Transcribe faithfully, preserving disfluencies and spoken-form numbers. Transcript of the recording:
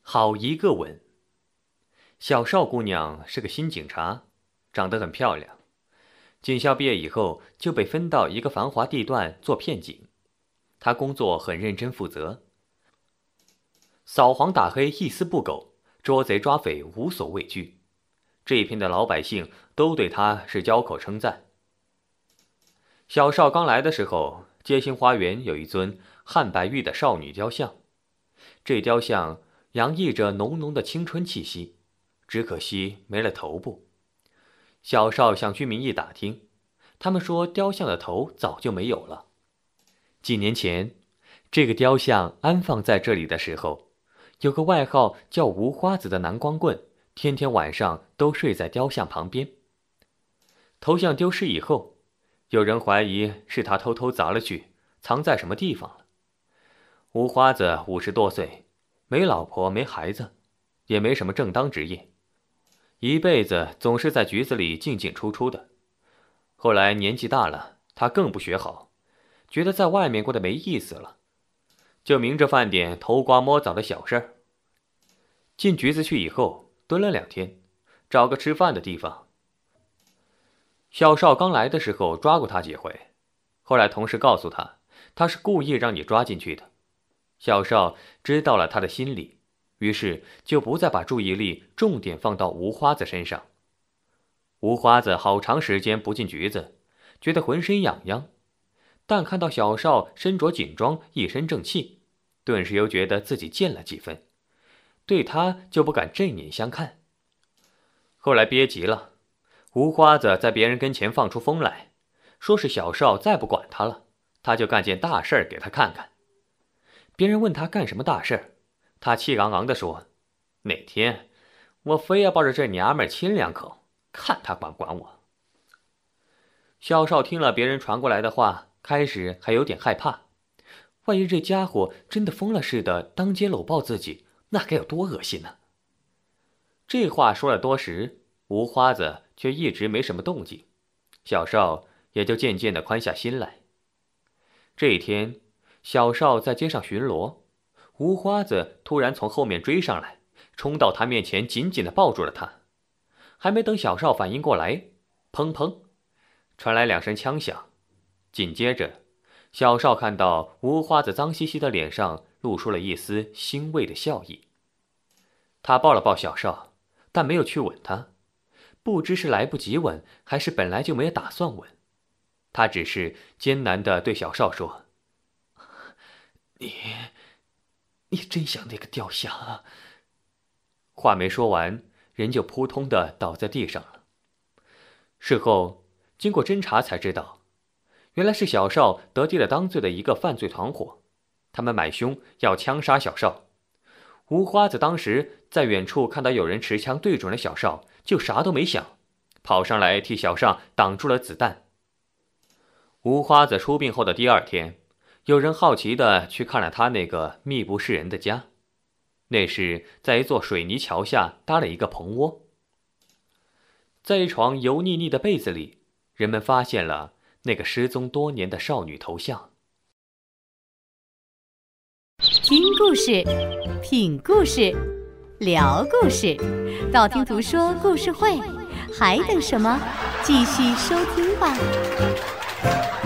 好一个吻！小邵姑娘是个新警察，长得很漂亮。警校毕业以后，就被分到一个繁华地段做片警。她工作很认真负责，扫黄打黑一丝不苟，捉贼抓匪无所畏惧。这一片的老百姓都对她是交口称赞。小邵刚来的时候，街心花园有一尊汉白玉的少女雕像，这雕像洋溢着浓浓的青春气息，只可惜没了头部。小邵向居民一打听，他们说雕像的头早就没有了。几年前，这个雕像安放在这里的时候，有个外号叫无花子的男光棍，天天晚上都睡在雕像旁边。头像丢失以后，有人怀疑是他偷偷砸了去，藏在什么地方了。吴花子五十多岁，没老婆没孩子，也没什么正当职业，一辈子总是在局子里进进出出的。后来年纪大了，他更不学好，觉得在外面过得没意思了，就明着饭点偷瓜摸枣的小事儿。进局子去以后，蹲了两天，找个吃饭的地方。小邵刚来的时候抓过他几回，后来同事告诉他，他是故意让你抓进去的。小邵知道了他的心理，于是就不再把注意力重点放到吴花子身上。吴花子好长时间不进局子，觉得浑身痒痒，但看到小邵身着锦装，一身正气，顿时又觉得自己贱了几分，对他就不敢正眼相看。后来憋急了，吴花子在别人跟前放出风来，说是小邵再不管他了，他就干件大事儿给他看看。别人问他干什么大事儿，他气昂昂地说：哪天我非要抱着这娘们儿亲两口，看他管不管我。小邵听了别人传过来的话，开始还有点害怕，万一这家伙真的疯了似的当街搂抱自己，那该有多恶心呢？这话说了多时，吴花子却一直没什么动静，小邵也就渐渐地宽下心来。这一天，小邵在街上巡逻，吴花子突然从后面追上来，冲到他面前，紧紧地抱住了他。还没等小邵反应过来，砰砰，传来两声枪响。紧接着，小邵看到吴花子脏兮兮的脸上露出了一丝欣慰的笑意。他抱了抱小邵，但没有去吻他，不知是来不及吻，还是本来就没有打算吻。他只是艰难地对小邵说：你你真像那个雕像啊！话没说完，人就扑通地倒在地上了。事后经过侦查才知道，原来是小邵得罪了当罪的一个犯罪团伙，他们买凶要枪杀小邵。吴花子当时在远处看到有人持枪对准了小邵，就啥都没想，跑上来替小邵挡住了子弹。吴花子出殡后的第二天，有人好奇地去看了他那个密不示人的家，那是在一座水泥桥下搭了一个棚窝。在一床油腻腻的被子里，人们发现了那个失踪多年的少女头像。 听故事，品故事，聊故事，道听途说故事会，还等什么？继续收听吧。